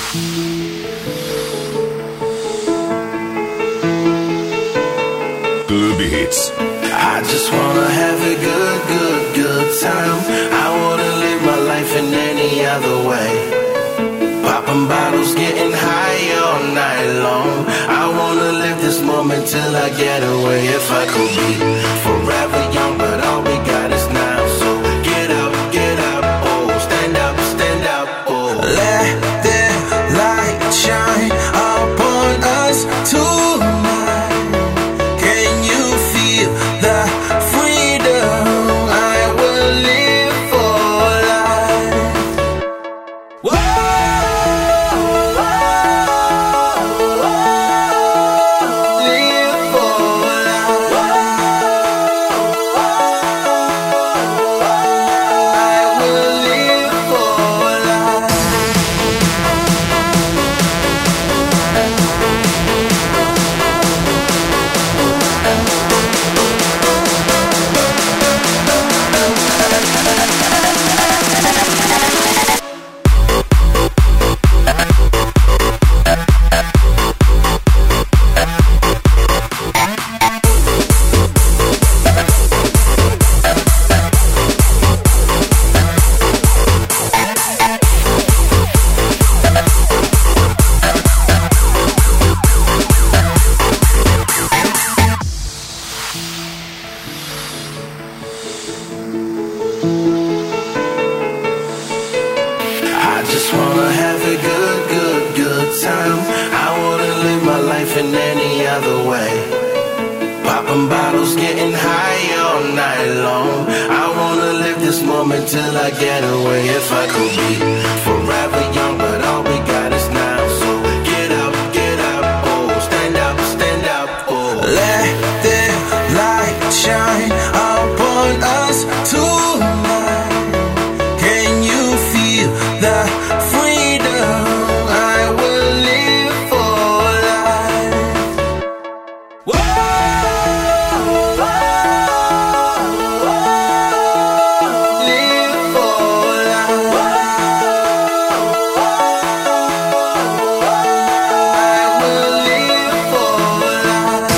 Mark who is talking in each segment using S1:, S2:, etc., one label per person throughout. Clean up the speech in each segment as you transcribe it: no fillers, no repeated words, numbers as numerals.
S1: Club Hits.
S2: I just wanna have a good time. I wouldn't live my life in any other way. Popping bottles, getting high all night long. I wanna live this moment till I get away. If I could be forever young, but all we got is now. So get up, oh, stand up, oh. Let the light shine upon us tonight. Can you feel the freedom? I will live for life. Whoa! I just wanna have a good time. I wouldn't live my life in any other way. Popping bottles, getting high all night long. I wanna live this moment till I get away. If I could be forever young, but all we got is now. So get up, oh, stand up, oh. Let the light shine upon us tonight. Can you feel the freedom? I will live for life. Whoa! Live for life. I will live for life.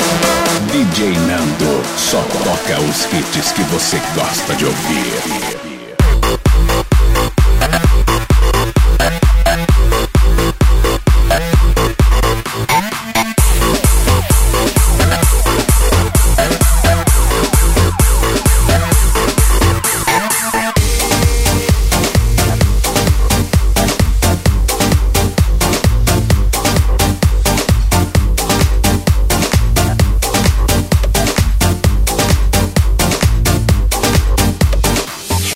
S1: DJ Nando só toca os hits que você gosta de ouvir.